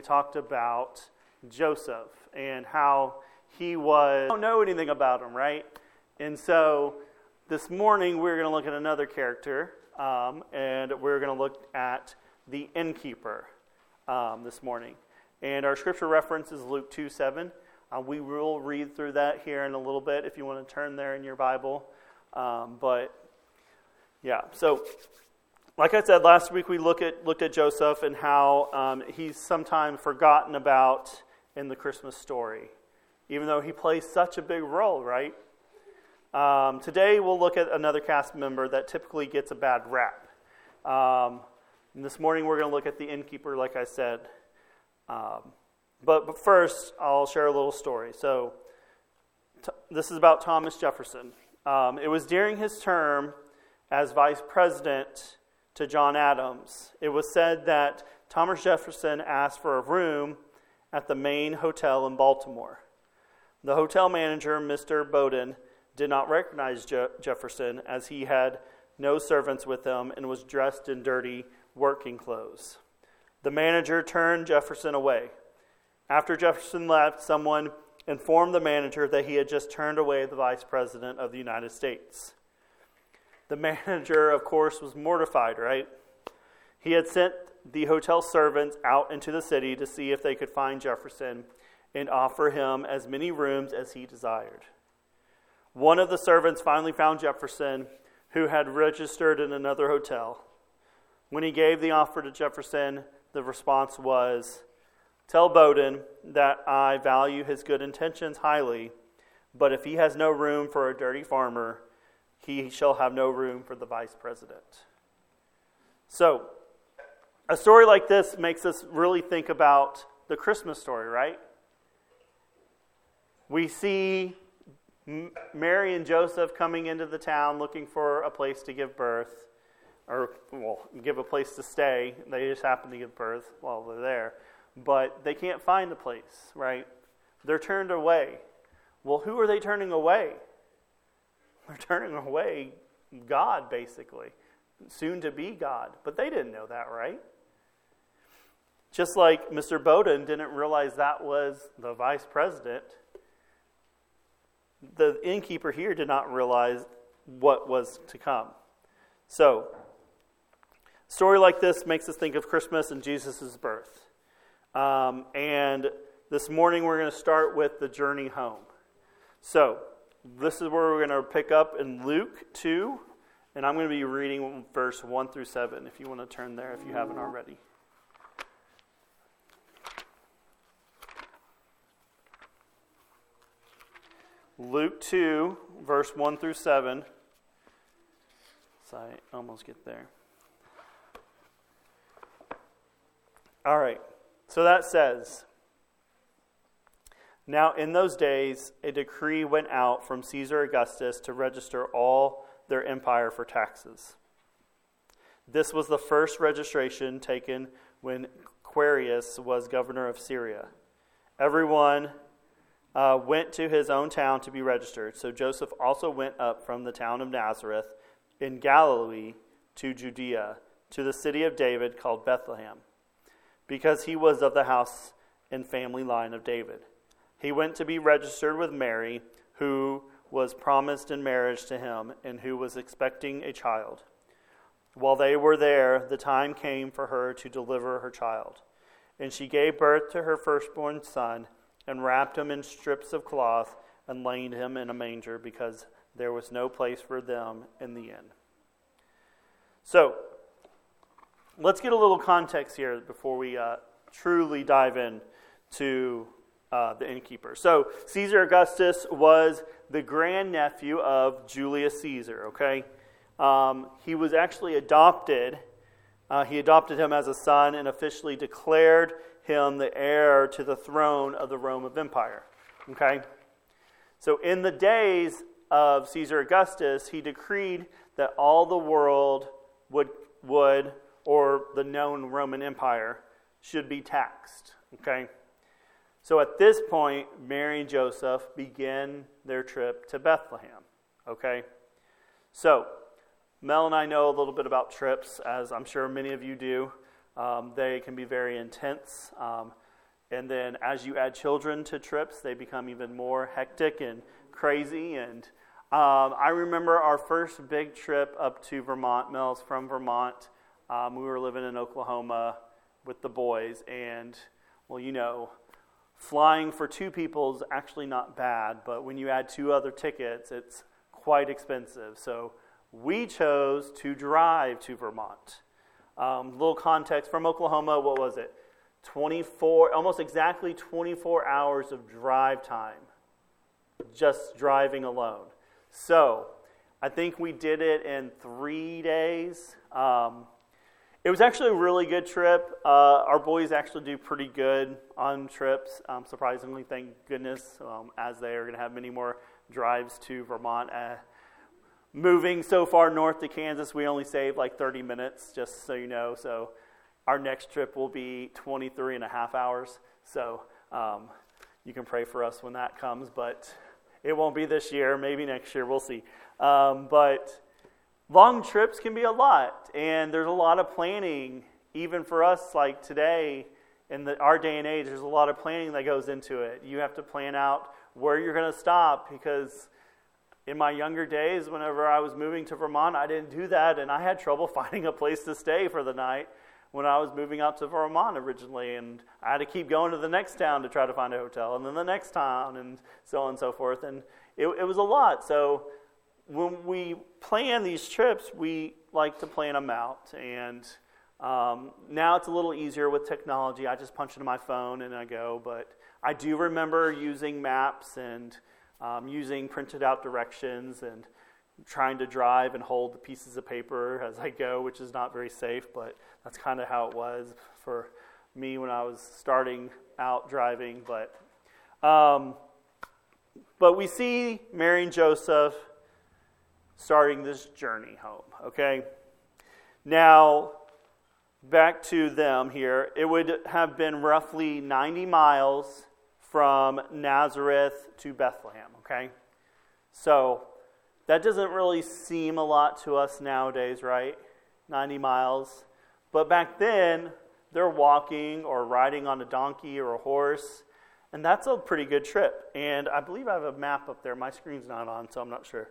we talked about Joseph and how he was, don't know anything about him, right? And so this morning we're going to look at another character, and we're going to look at the innkeeper this morning. And our scripture reference is Luke 2:7. We will read through that here in a little bit if you want to turn there in your Bible. So like I said, last week we looked at Joseph and how he's sometimes forgotten about in the Christmas story, even though he plays such a big role, right? Today we'll look at another cast member that typically gets a bad rap. And this morning we're going to look at the innkeeper, like I said. But first, I'll share a little story. So this is about Thomas Jefferson. It was during his term as vice president to John Adams. It was said that Thomas Jefferson asked for a room at the Main Hotel in Baltimore. The hotel manager, Mr. Bowdoin, did not recognize Jefferson as he had no servants with him and was dressed in dirty working clothes. The manager turned Jefferson away. After Jefferson left, someone informed the manager that he had just turned away the vice president of the United States. The manager, of course, was mortified, right? He had sent the hotel servants out into the city to see if they could find Jefferson and offer him as many rooms as he desired. One of the servants finally found Jefferson, who had registered in another hotel. When he gave the offer to Jefferson, the response was, "Tell Bowdoin that I value his good intentions highly, but if he has no room for a dirty farmer, he shall have no room for the vice president." So, a story like this makes us really think about the Christmas story, right? We see Mary and Joseph coming into the town looking for a place to give birth, give a place to stay. They just happen to give birth while they're there. But they can't find a place, right? They're turned away. Well, who are they turning away? They're turning away God, basically. Soon to be God. But they didn't know that, right? Just like Mr. Bowdoin didn't realize that was the vice president, the innkeeper here did not realize what was to come. So, a story like this makes us think of Christmas and Jesus' birth. And this morning we're going to start with the journey home. So, this is where we're going to pick up in Luke 2, and I'm going to be reading verse 1 through 7, if you want to turn there if you haven't already. Luke 2, verse 1 through 7. So I almost get there. All right. So that says, "Now in those days a decree went out from Caesar Augustus to register all their empire for taxes. This was the first registration taken when Quirinius was governor of Syria. Everyone went to his own town to be registered. So Joseph also went up from the town of Nazareth in Galilee to Judea, to the city of David called Bethlehem, because he was of the house and family line of David. He went to be registered with Mary, who was promised in marriage to him and who was expecting a child. While they were there, the time came for her to deliver her child. And she gave birth to her firstborn son and wrapped him in strips of cloth and laid him in a manger because there was no place for them in the inn." So, let's get a little context here before we truly dive in to the innkeeper. So, Caesar Augustus was the grandnephew of Julius Caesar, okay? He was actually adopted. He adopted him as a son and officially declared him the heir to the throne of the Roman Empire, okay? So, in the days of Caesar Augustus, he decreed that all the world would or the known Roman Empire should be taxed, okay? So at this point, Mary and Joseph begin their trip to Bethlehem, okay? So, Mel and I know a little bit about trips, as I'm sure many of you do. They can be very intense. And then as you add children to trips, they become even more hectic and crazy. And I remember our first big trip up to Vermont. Mel's from Vermont. We were living in Oklahoma with the boys. And, well, flying for two people is actually not bad. But when you add two other tickets, it's quite expensive. So we chose to drive to Vermont. Little context, from Oklahoma, what was it? Almost exactly 24 hours of drive time, just driving alone. So I think we did it in 3 days. It was actually a really good trip. Our boys actually do pretty good on trips, surprisingly, thank goodness, as they are going to have many more drives to Vermont. Moving so far north to Kansas, we only save like 30 minutes, just so you know. So our next trip will be 23 and a half hours. So you can pray for us when that comes, but it won't be this year. Maybe next year. We'll see. But long trips can be a lot, and there's a lot of planning. Even for us, like today, in our day and age, there's a lot of planning that goes into it. You have to plan out where you're going to stop, because in my younger days, whenever I was moving to Vermont, I didn't do that, and I had trouble finding a place to stay for the night when I was moving out to Vermont originally, and I had to keep going to the next town to try to find a hotel, and then the next town, and so on and so forth, and it was a lot. So when we plan these trips, we like to plan them out, and now it's a little easier with technology. I just punch into my phone and I go, but I do remember using maps and using printed out directions and trying to drive and hold the pieces of paper as I go, which is not very safe, but that's kind of how it was for me when I was starting out driving. But we see Mary and Joseph starting this journey home, okay? Now, back to them here. It would have been roughly 90 miles from Nazareth to Bethlehem, okay? So that doesn't really seem a lot to us nowadays, right? 90 miles. But back then, they're walking or riding on a donkey or a horse, and that's a pretty good trip. And I believe I have a map up there. My screen's not on, so I'm not sure.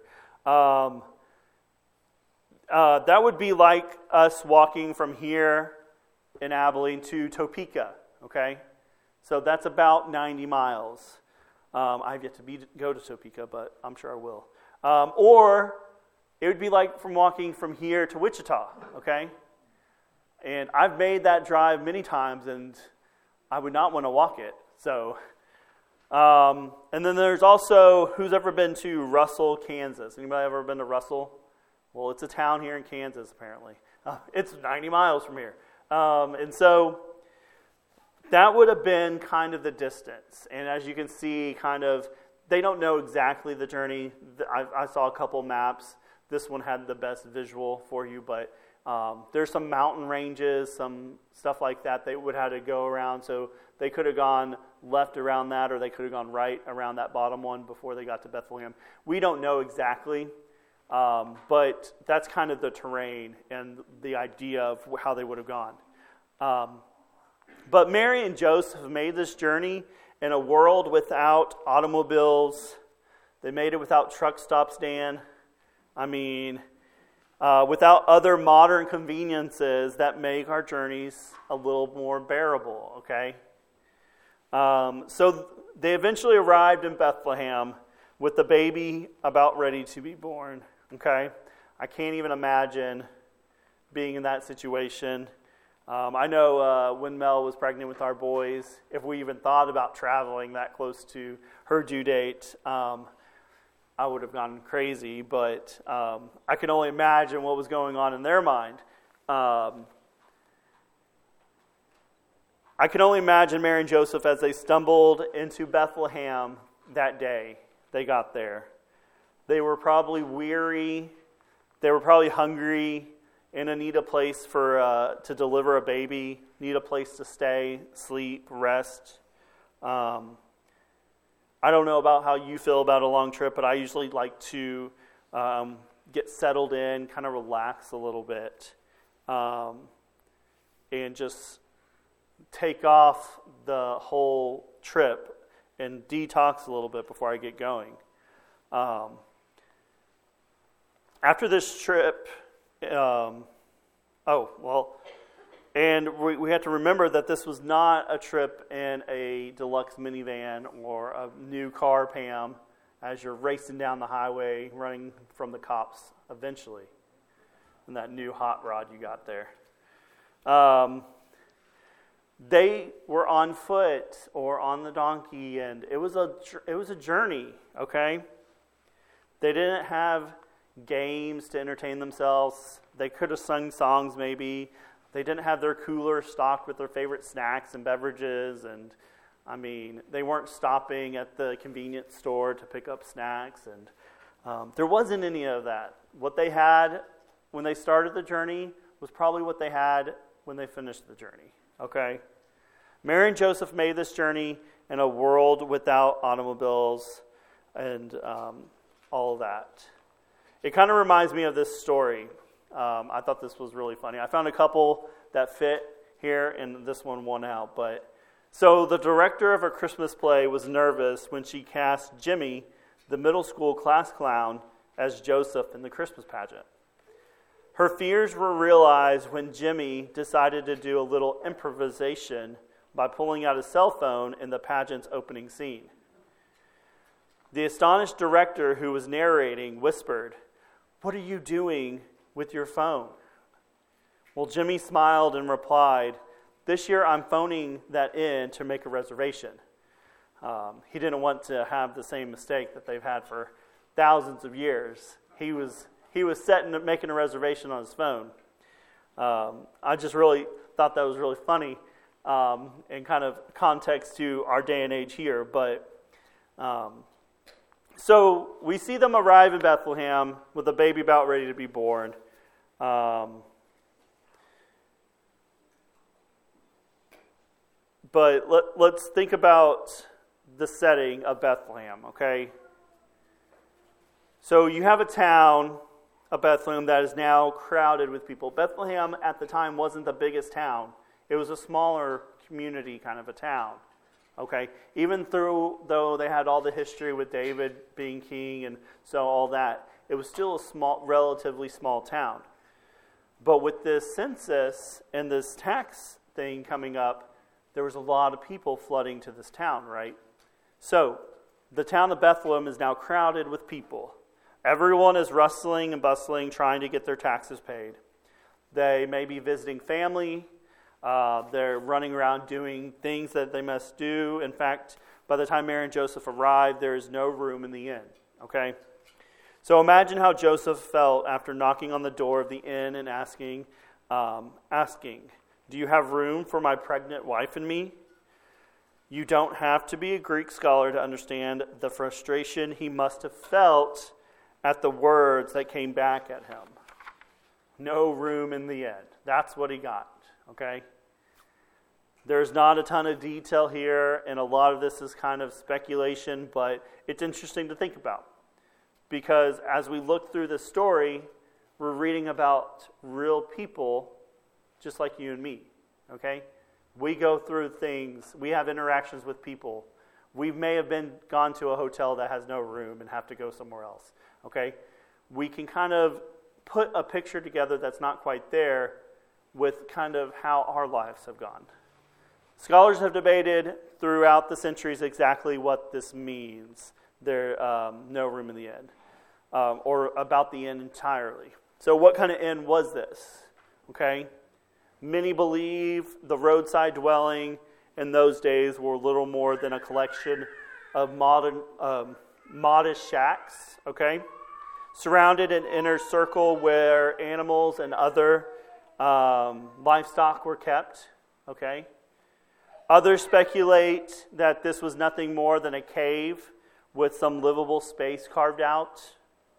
That would be like us walking from here in Abilene to Topeka, okay? So that's about 90 miles. I've yet to go to Topeka, but I'm sure I will. Or it would be like from walking from here to Wichita, okay? And I've made that drive many times, and I would not want to walk it. So, and then there's also, who's ever been to Russell, Kansas? Anybody ever been to Russell? Well, it's a town here in Kansas, apparently. It's 90 miles from here. And so that would have been kind of the distance. And as you can see, kind of, they don't know exactly the journey. I saw a couple maps. This one had the best visual for you, but there's some mountain ranges, some stuff like that they would have to go around. So they could have gone left around that, or they could have gone right around that bottom one before they got to Bethlehem. We don't know exactly, but that's kind of the terrain and the idea of how they would have gone. But Mary and Joseph made this journey in a world without automobiles. They made it without truck stops, Dan. I mean, without other modern conveniences that make our journeys a little more bearable, okay? So they eventually arrived in Bethlehem with the baby about ready to be born, okay? I can't even imagine being in that situation. I know when Mel was pregnant with our boys, if we even thought about traveling that close to her due date, I would have gone crazy, but I can only imagine what was going on in their mind. I can only imagine Mary and Joseph as they stumbled into Bethlehem that day they got there. They were probably weary. They were probably hungry and need a place to deliver a baby, need a place to stay, sleep, rest. I don't know about how you feel about a long trip, but I usually like to get settled in, kind of relax a little bit, and just take off the whole trip and detox a little bit before I get going. After this trip, and we have to remember that this was not a trip in a deluxe minivan or a new car, Pam, as you're racing down the highway, running from the cops eventually, and that new hot rod you got there. They were on foot or on the donkey, and it was a journey. Okay, they didn't have games to entertain themselves. They could have sung songs maybe. They didn't have their cooler stocked with their favorite snacks and beverages, and they weren't stopping at the convenience store to pick up snacks, and there wasn't any of that. What they had when they started the journey was probably what they had when they finished the journey. Okay? Mary and Joseph made this journey in a world without automobiles and all of that. It kind of reminds me of this story. I thought this was really funny. I found a couple that fit here, and this one won out. So the director of a Christmas play was nervous when she cast Jimmy, the middle school class clown, as Joseph in the Christmas pageant. Her fears were realized when Jimmy decided to do a little improvisation by pulling out his cell phone in the pageant's opening scene. The astonished director who was narrating whispered, "What are you doing with your phone?" Well, Jimmy smiled and replied, "This year I'm phoning that in to make a reservation." He didn't want to have the same mistake that they've had for thousands of years. He was making a reservation on his phone. I just really thought that was really funny in kind of context to our day and age here. But so we see them arrive in Bethlehem with a baby about ready to be born. But let's think about the setting of Bethlehem, okay? So you have a town of Bethlehem that is now crowded with people. Bethlehem at the time wasn't the biggest town. It was a smaller community kind of a town, okay? Even though they had all the history with David being king and so all that, it was still a relatively small town. But with this census and this tax thing coming up, there was a lot of people flooding to this town, right? So the town of Bethlehem is now crowded with people. Everyone is rustling and bustling, trying to get their taxes paid. They may be visiting family. They're running around doing things that they must do. In fact, by the time Mary and Joseph arrived, there is no room in the inn. Okay? So imagine how Joseph felt after knocking on the door of the inn and asking, "Do you have room for my pregnant wife and me?" You don't have to be a Greek scholar to understand the frustration he must have felt at the words that came back at him. No room in the inn. That's what he got, okay? There's not a ton of detail here, and a lot of this is kind of speculation, but it's interesting to think about. Because as we look through this story, we're reading about real people just like you and me, okay? We go through things. We have interactions with people. We may have gone to a hotel that has no room and have to go somewhere else, okay? We can kind of put a picture together that's not quite there with kind of how our lives have gone. Scholars have debated throughout the centuries exactly what this means. There no room in the inn, or about the inn entirely. So what kind of inn was this? Okay? Many believe the roadside dwelling in those days were little more than a collection of modest shacks, okay? Surrounded an inner circle where animals and other livestock were kept, okay? Others speculate that this was nothing more than a cave with some livable space carved out.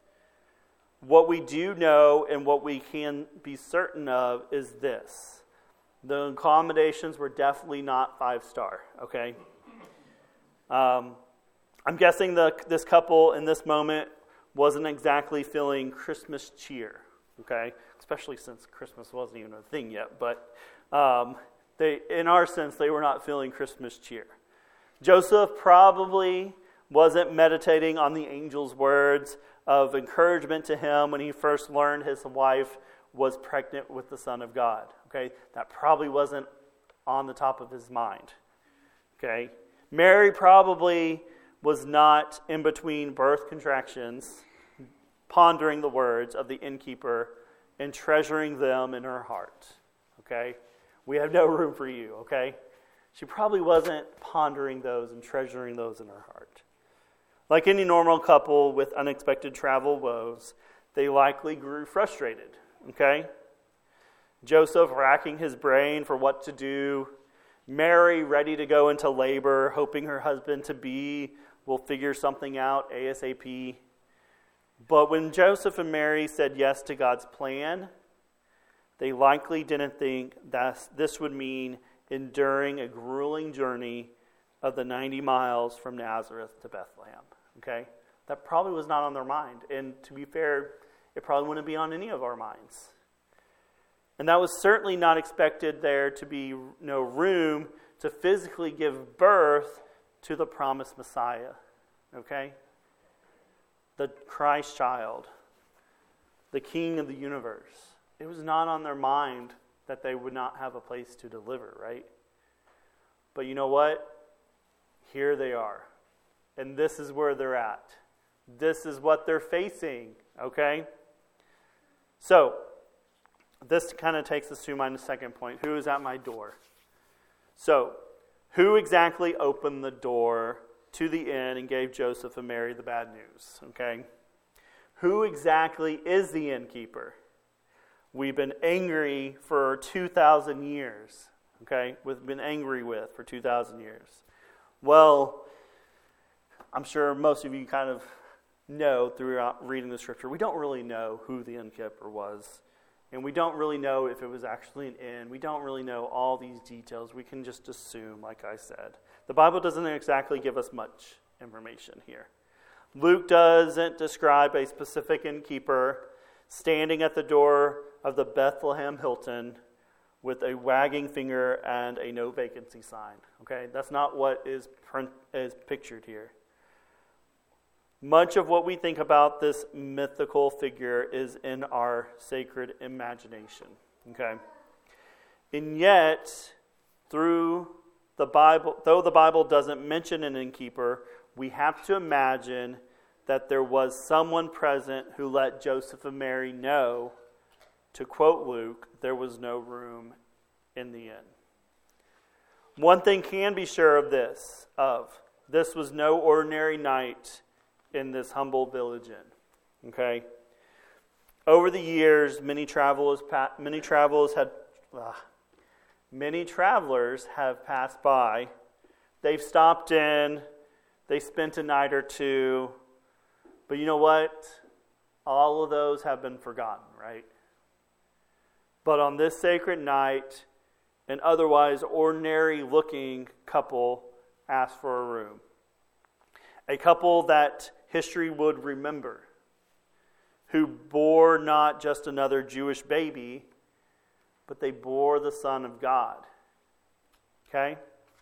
What we do know and what we can be certain of is this. The accommodations were definitely not 5-star, okay? I'm guessing this couple in this moment wasn't exactly feeling Christmas cheer, okay? Especially since Christmas wasn't even a thing yet. But in our sense, they were not feeling Christmas cheer. Joseph probably wasn't meditating on the angel's words of encouragement to him when he first learned his wife was pregnant with the Son of God. Okay, that probably wasn't on the top of his mind. Okay, Mary probably was not in between birth contractions, pondering the words of the innkeeper and treasuring them in her heart. Okay, we have no room for you. Okay, she probably wasn't pondering those and treasuring those in her heart. Like any normal couple with unexpected travel woes, they likely grew frustrated. Okay, Joseph racking his brain for what to do, Mary ready to go into labor, hoping her husband-to-be will figure something out ASAP. But when Joseph and Mary said yes to God's plan, they likely didn't think that this would mean enduring a grueling journey of the 90 miles from Nazareth to Bethlehem. Okay? That probably was not on their mind. And to be fair, it probably wouldn't be on any of our minds. And that was certainly not expected there to be no room to physically give birth to the promised Messiah. Okay? The Christ child, the King of the universe. It was not on their mind that they would not have a place to deliver, right? But you know what? Here they are. And this is where they're at. This is what they're facing, okay? So, this kind of takes us to my second point. Who is at my door? So, who exactly opened the door to the inn and gave Joseph and Mary the bad news? Okay? Who exactly is the innkeeper? We've been angry for 2,000 years. Okay? We've been angry with for 2,000 years. Well, I'm sure most of you kind of know throughout reading the scripture, we don't really know who the innkeeper was. And we don't really know if it was actually an inn. We don't really know all these details. We can just assume, like I said. The Bible doesn't exactly give us much information here. Luke doesn't describe a specific innkeeper standing at the door of the Bethlehem Hilton with a wagging finger and a no vacancy sign. Okay, that's not what is pictured here. Much of what we think about this mythical figure is in our sacred imagination. Okay? And yet, through the Bible, though the Bible doesn't mention an innkeeper, we have to imagine that there was someone present who let Joseph and Mary know, to quote Luke, there was no room in the inn. One thing can be sure of this was no ordinary night in this humble village inn. Okay? Over the years, many travelers have passed by. They've stopped in. They spent a night or two. But you know what? All of those have been forgotten, right? But on this sacred night, an otherwise ordinary-looking couple asked for a room. A couple that history would remember, who bore not just another Jewish baby, but they bore the Son of God. Okay?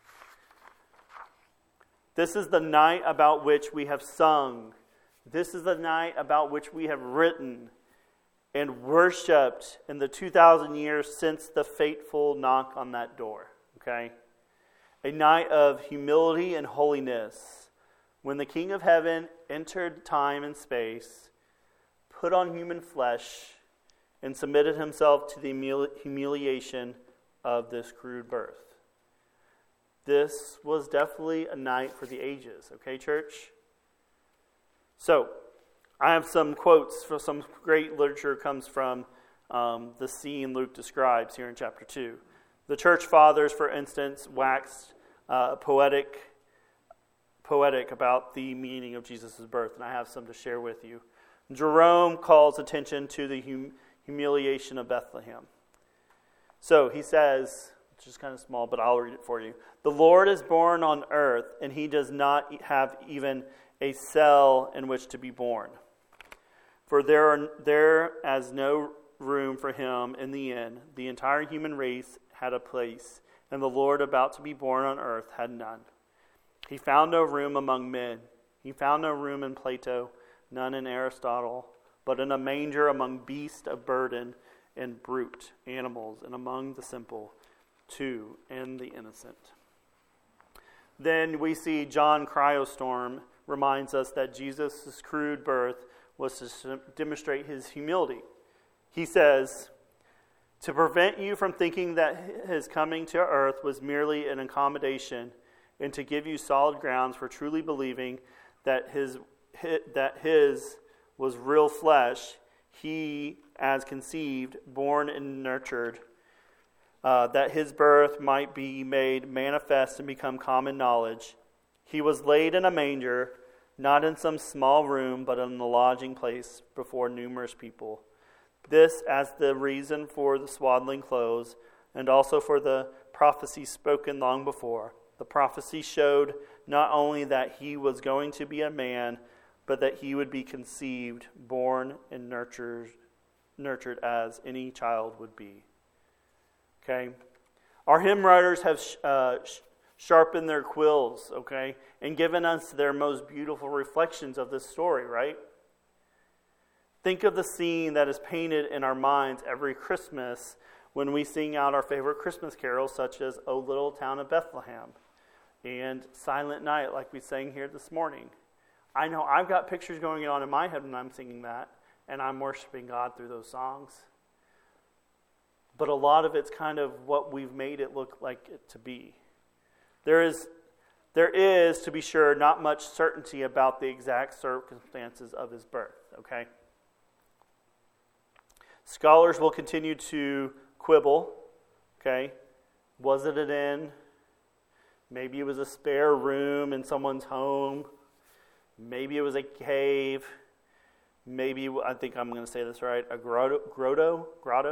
This is the night about which we have sung. This is the night about which we have written and worshipped in the 2,000 years since the fateful knock on that door. Okay? A night of humility and holiness, when the King of Heaven entered time and space, put on human flesh, and submitted himself to the humiliation of this crude birth. This was definitely a night for the ages, okay, church? So, I have some quotes for some great literature comes from the scene Luke describes here in chapter 2. The church fathers, for instance, waxed poetic about the meaning of Jesus' birth, and I have some to share with you. Jerome calls attention to the humiliation of Bethlehem. So he says, which is kind of small, but I'll read it for you. The Lord is born on earth, and he does not have even a cell in which to be born. For there as no room for him in the inn, the entire human race had a place, and the Lord about to be born on earth had none. He found no room among men. He found no room in Plato, none in Aristotle, but in a manger among beasts of burden and brute animals, and among the simple, too, and the innocent. Then we see John Chrysostom reminds us that Jesus' crude birth was to demonstrate his humility. He says, to prevent you from thinking that his coming to earth was merely an accommodation, and to give you solid grounds for truly believing that his was real flesh, he, as conceived, born and nurtured, that his birth might be made manifest and become common knowledge. He was laid in a manger, not in some small room, but in a lodging place before numerous people. This as the reason for the swaddling clothes, and also for the prophecy spoken long before. The prophecy showed not only that he was going to be a man, but that he would be conceived, born, and nurtured as any child would be. Okay? Our hymn writers have sharpened their quills, okay, and given us their most beautiful reflections of this story, right? Think of the scene that is painted in our minds every Christmas when we sing out our favorite Christmas carols, such as O Little Town of Bethlehem and Silent Night, like we sang here this morning. I know I've got pictures going on in my head when I'm singing that, and I'm worshiping God through those songs. But a lot of it's kind of what we've made it look like it to be. There is, to be sure, not much certainty about the exact circumstances of his birth, okay? Scholars will continue to quibble, okay? Was it an inn? Maybe it was a spare room in someone's home. Maybe it was a cave. Maybe, I think I'm going to say this right, a grotto,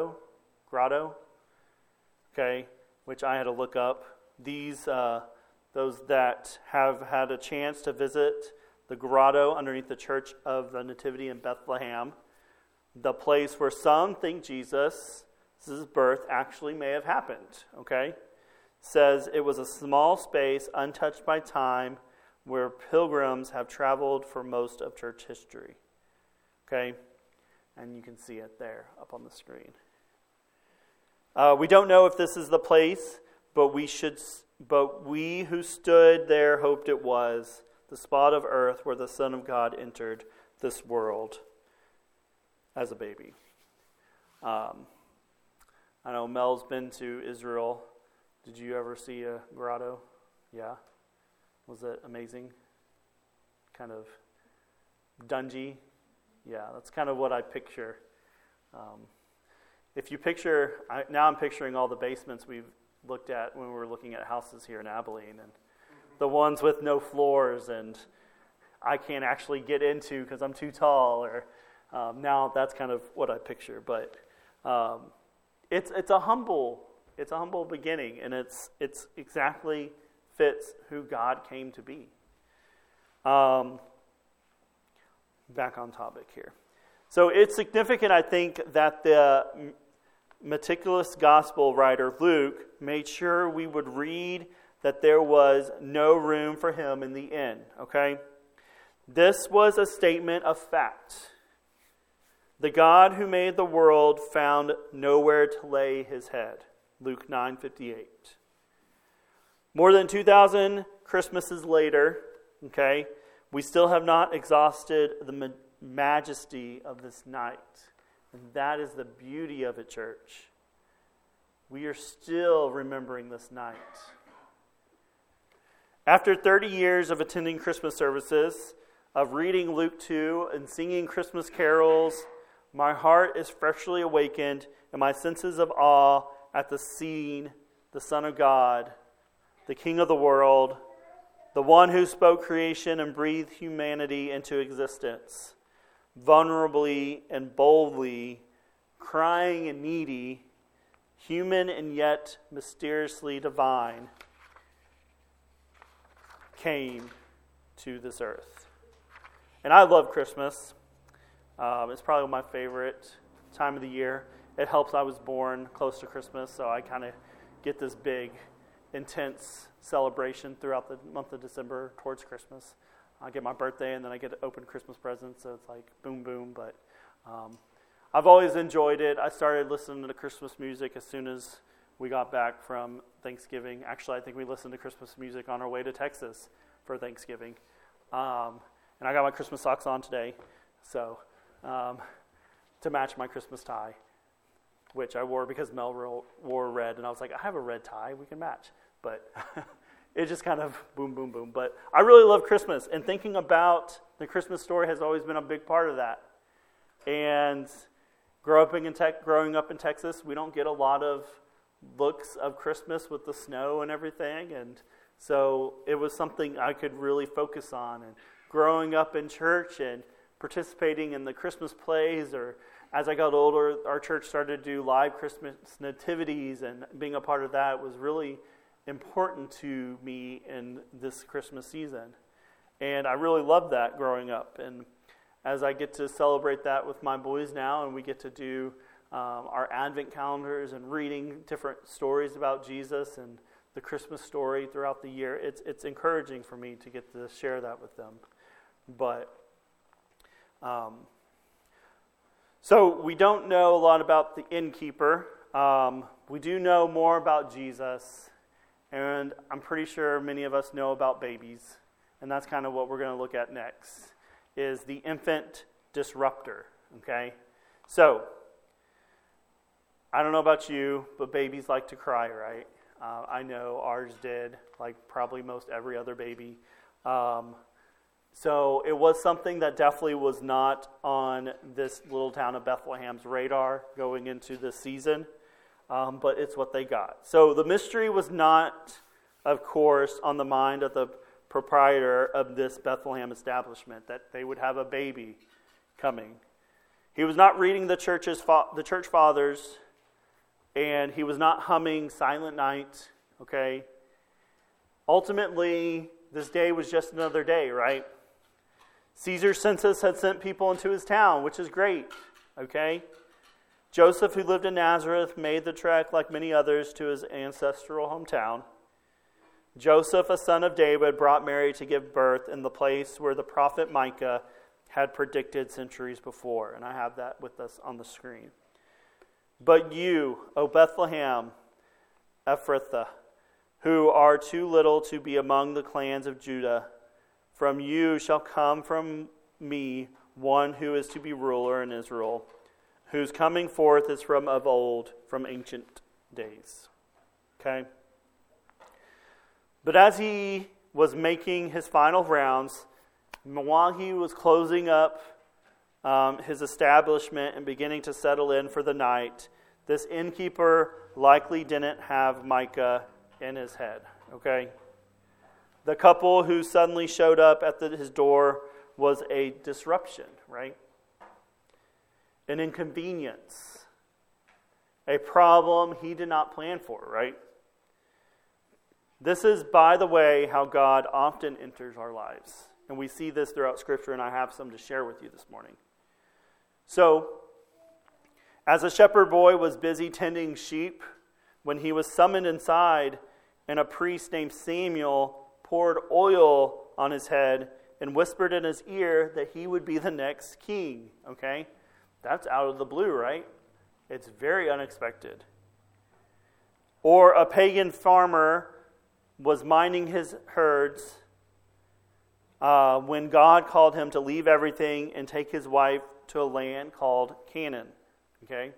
okay, which I had to look up. Those that have had a chance to visit the grotto underneath the Church of the Nativity in Bethlehem, the place where some think Jesus' birth actually may have happened, okay, says it was a small space untouched by time where pilgrims have traveled for most of church history, okay, and you can see it there up on the screen. We don't know if this is the place, but we who stood there hoped it was the spot of earth where the Son of God entered this world as a baby. I know Mel's been to Israel. Did you ever see a grotto? Yeah? Was it amazing? Kind of dungy? Yeah, that's kind of what I picture. If you picture, now I'm picturing all the basements we've looked at when we were looking at houses here in Abilene, and the ones with no floors and I can't actually get into because I'm too tall, or now that's kind of what I picture. But it's a humble beginning, and it's exactly fits who God came to be. Back on topic here. So it's significant, I think, that the meticulous gospel writer Luke made sure we would read that there was no room for him in the inn, okay? This was a statement of fact. The God who made the world found nowhere to lay his head. Luke 9:58. More than 2,000 Christmases later, okay, we still have not exhausted the majesty of this night. And that is the beauty of it, church. We are still remembering this night. After 30 years of attending Christmas services, of reading Luke 2 and singing Christmas carols, my heart is freshly awakened and my senses of awe at the seeing the Son of God, the King of the world, the one who spoke creation and breathed humanity into existence, vulnerably and boldly, crying and needy, human and yet mysteriously divine, came to this earth. And I love Christmas. It's probably my favorite time of the year. It helps I was born close to Christmas, so I kind of get this big intense celebration throughout the month of December towards Christmas. I get my birthday and then I get to open Christmas presents, so it's like boom, boom. But I've always enjoyed it. I started listening to Christmas music as soon as we got back from Thanksgiving. Actually, I think we listened to Christmas music on our way to Texas for Thanksgiving. And I got my Christmas socks on today, so to match my Christmas tie, which I wore because Mel wore red, and I was like, I have a red tie, we can match. But it just kind of boom, boom, boom. But I really love Christmas, and thinking about the Christmas story has always been a big part of that. And growing up in Texas, we don't get a lot of looks of Christmas with the snow and everything, and so it was something I could really focus on. And growing up in church and participating in the Christmas plays, or as I got older, our church started to do live Christmas nativities, and being a part of that was really important to me in this Christmas season. And I really loved that growing up. And as I get to celebrate that with my boys now, and we get to do our Advent calendars and reading different stories about Jesus and the Christmas story throughout the year, it's encouraging for me to get to share that with them. But so we don't know a lot about the innkeeper. We do know more about Jesus, and I'm pretty sure many of us know about babies, and that's kind of what we're going to look at next, is the infant disruptor, okay? So, I don't know about you, but babies like to cry, right? I know ours did, like probably most every other baby. So it was something that definitely was not on this little town of Bethlehem's radar going into this season, but it's what they got. So the mystery was not, of course, on the mind of the proprietor of this Bethlehem establishment, that they would have a baby coming. He was not reading the church fathers, and he was not humming Silent Night, okay? Ultimately, this day was just another day, right? Caesar's census had sent people into his town, which is great, okay? Joseph, who lived in Nazareth, made the trek, like many others, to his ancestral hometown. Joseph, a son of David, brought Mary to give birth in the place where the prophet Micah had predicted centuries before. And I have that with us on the screen. But you, O Bethlehem, Ephrathah, who are too little to be among the clans of Judah, from you shall come from me one who is to be ruler in Israel, whose coming forth is from of old, from ancient days. Okay? But as he was making his final rounds, while he was closing up his establishment and beginning to settle in for the night, this innkeeper likely didn't have Micah in his head. Okay? The couple who suddenly showed up at his door was a disruption, right? An inconvenience. A problem he did not plan for, right? This is, by the way, how God often enters our lives. And we see this throughout Scripture, and I have some to share with you this morning. So, as a shepherd boy was busy tending sheep, when he was summoned inside, and a priest named Samuel poured oil on his head and whispered in his ear that he would be the next king. Okay? That's out of the blue, right? It's very unexpected. Or a pagan farmer was minding his herds when God called him to leave everything and take his wife to a land called Canaan. Okay?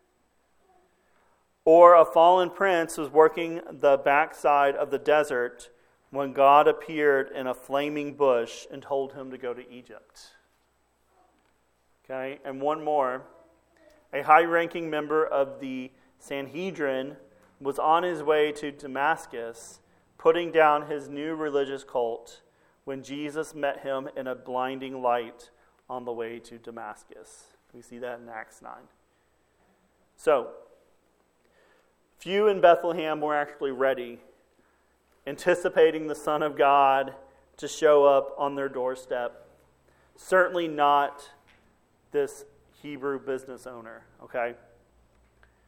Or a fallen prince was working the backside of the desert when God appeared in a flaming bush and told him to go to Egypt. Okay, and one more. A high-ranking member of the Sanhedrin was on his way to Damascus, putting down his new religious cult, when Jesus met him in a blinding light on the way to Damascus. We see that in Acts 9. So, few in Bethlehem were actually ready, anticipating the Son of God to show up on their doorstep. Certainly not this Hebrew business owner, okay?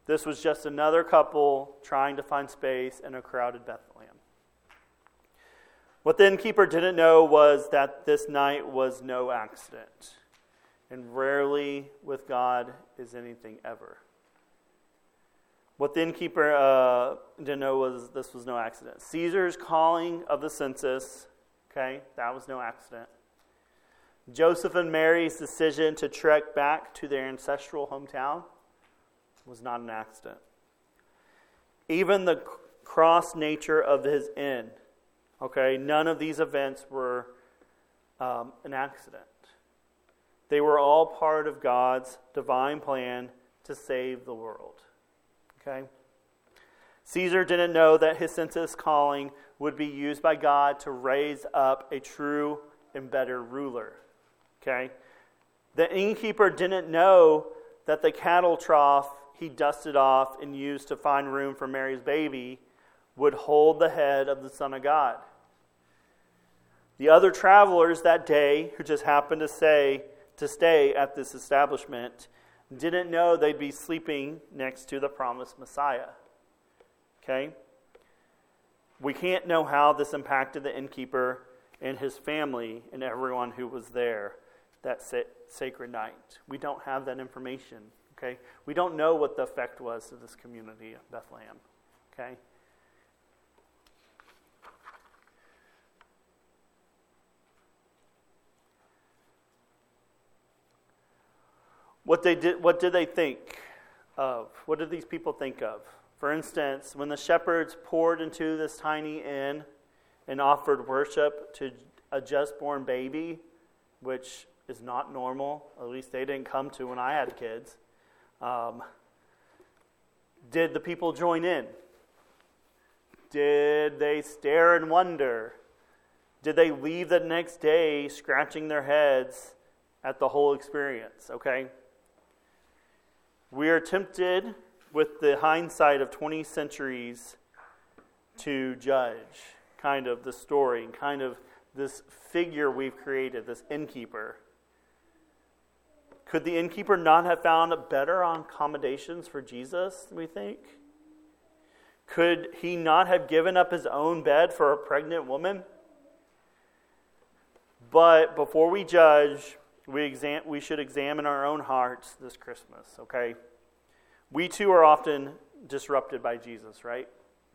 This was just another couple trying to find space in a crowded Bethlehem. What the innkeeper didn't know was that this night was no accident. And rarely with God is anything ever. What the innkeeper didn't know was this was no accident. Caesar's calling of the census, okay, that was no accident. Joseph and Mary's decision to trek back to their ancestral hometown was not an accident. Even the cross nature of his end, okay, none of these events were an accident. They were all part of God's divine plan to save the world. Okay? Caesar didn't know that his census calling would be used by God to raise up a true and better ruler. Okay? The innkeeper didn't know that the cattle trough he dusted off and used to find room for Mary's baby would hold the head of the Son of God. The other travelers that day, who just happened to stay at this establishment, didn't know they'd be sleeping next to the promised Messiah. Okay? We can't know how this impacted the innkeeper and his family and everyone who was there that sacred night. We don't have that information. Okay? We don't know what the effect was to this community of Bethlehem. Okay? What did they think of? What did these people think of? For instance, when the shepherds poured into this tiny inn and offered worship to a just-born baby, which is not normal, at least they didn't come to when I had kids, did the people join in? Did they stare and wonder? Did they leave the next day scratching their heads at the whole experience? Okay? We are tempted with the hindsight of 20 centuries to judge kind of the story and kind of this figure we've created, this innkeeper. Could the innkeeper not have found better accommodations for Jesus, we think? Could he not have given up his own bed for a pregnant woman? But before we judge, we should examine our own hearts this Christmas, okay? We too are often disrupted by Jesus, right?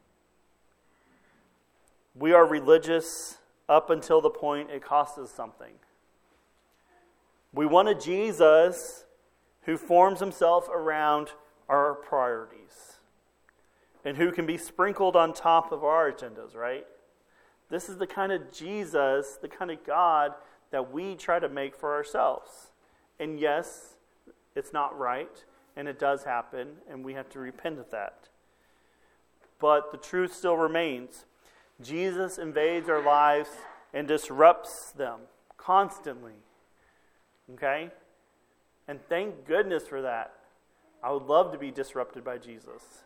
We are religious up until the point it costs us something. We want a Jesus who forms himself around our priorities and who can be sprinkled on top of our agendas, right? This is the kind of Jesus, the kind of God that we try to make for ourselves. And yes, it's not right, and it does happen, and we have to repent of that. But the truth still remains. Jesus invades our lives and disrupts them constantly. Okay? And thank goodness for that. I would love to be disrupted by Jesus.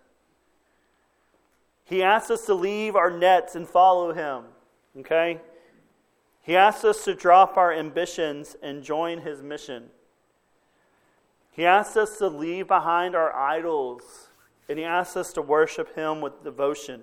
He asks us to leave our nets and follow him. Okay? He asks us to drop our ambitions and join his mission. He asks us to leave behind our idols, and he asks us to worship him with devotion.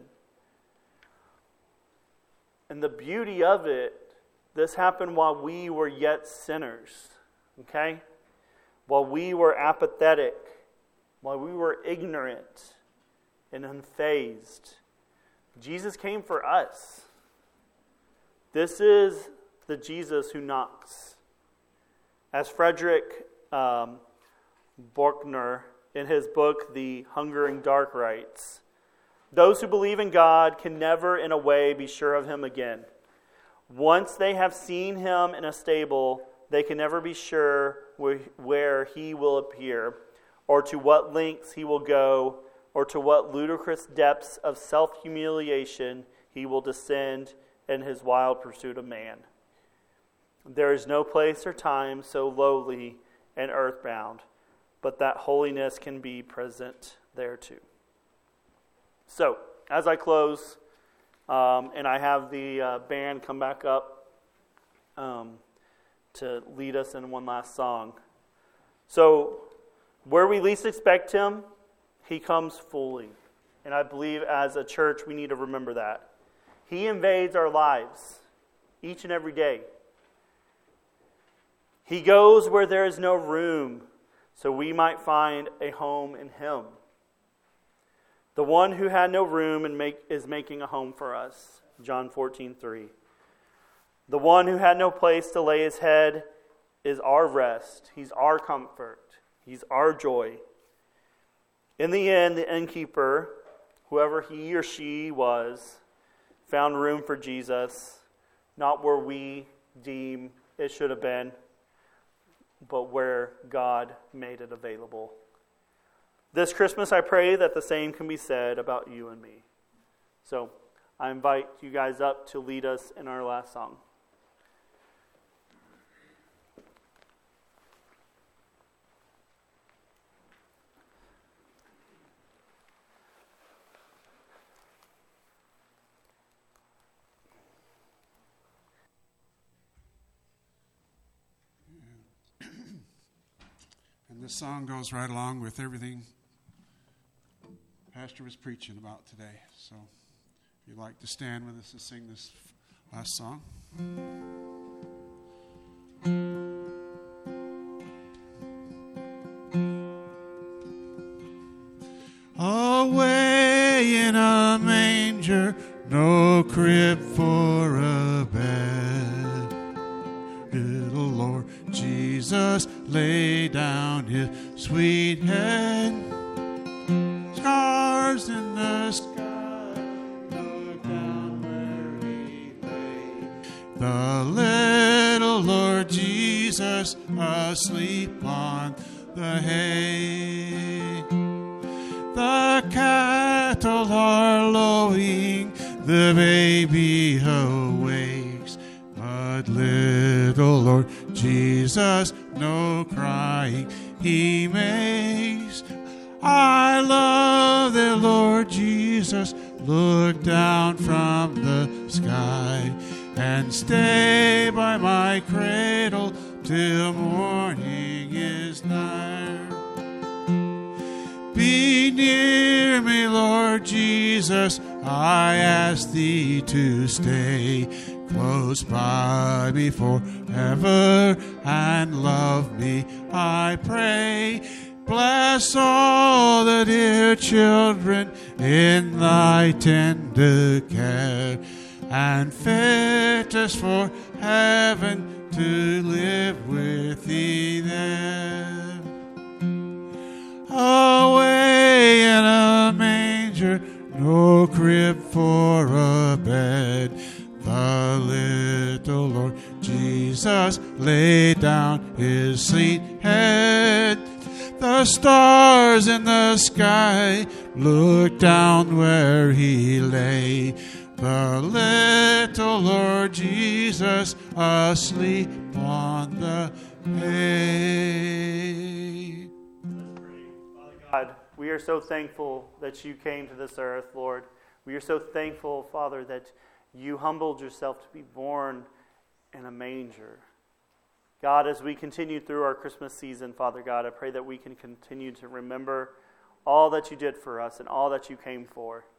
And the beauty of it, this happened while we were yet sinners. Okay? While we were apathetic, while we were ignorant and unfazed. Jesus came for us. This is the Jesus who knocks. As Frederick Buechner, in his book, The Hungering Dark, writes, those who believe in God can never, in a way, be sure of him again. Once they have seen him in a stable, they can never be sure where he will appear, or to what lengths he will go, or to what ludicrous depths of self-humiliation he will descend in his wild pursuit of man. There is no place or time so lowly and earthbound, but that holiness can be present there too. So, as I close, and I have the band come back up to lead us in one last song. So, where we least expect him, He comes fully. And I believe as a church we need to remember that. He invades our lives each and every day. He goes where there is no room, so we might find a home in Him. The one who had no room is making a home for us. John 14:3. The one who had no place to lay his head is our rest. He's our comfort. He's our joy. In the end, the innkeeper, whoever he or she was, found room for Jesus, not where we deem it should have been, but where God made it available. This Christmas, I pray that the same can be said about you and me. So, I invite you guys up to lead us in our last song. And this song goes right along with everything Pastor was preaching about today. So if you'd like to stand with us and sing this last song. Away in a manger, no crib for a bed. Little Lord Jesus lay down his sweet head. Stars in the sky look down where he lay. The little Lord Jesus asleep on the hay. The cattle are lowing, the baby awakes, but little Lord Jesus no crying he makes. I love the Lord Jesus, look down from the sky and stay by my cradle till morning is nigh. Be near me, Lord Jesus, I ask thee to stay close by me forever and love me, I pray. Bless all the dear children in thy tender care, and fit us for heaven to live with thee there. Away in a manger, no crib for a bed, the little Lord Jesus laid down his sweet head. The stars in the sky looked down where he lay. The little Lord Jesus asleep on the hay. Father God, we are so thankful that you came to this earth, Lord. We are so thankful, Father, that you humbled yourself to be born in a manger. God, as we continue through our Christmas season, Father God, I pray that we can continue to remember all that you did for us and all that you came for.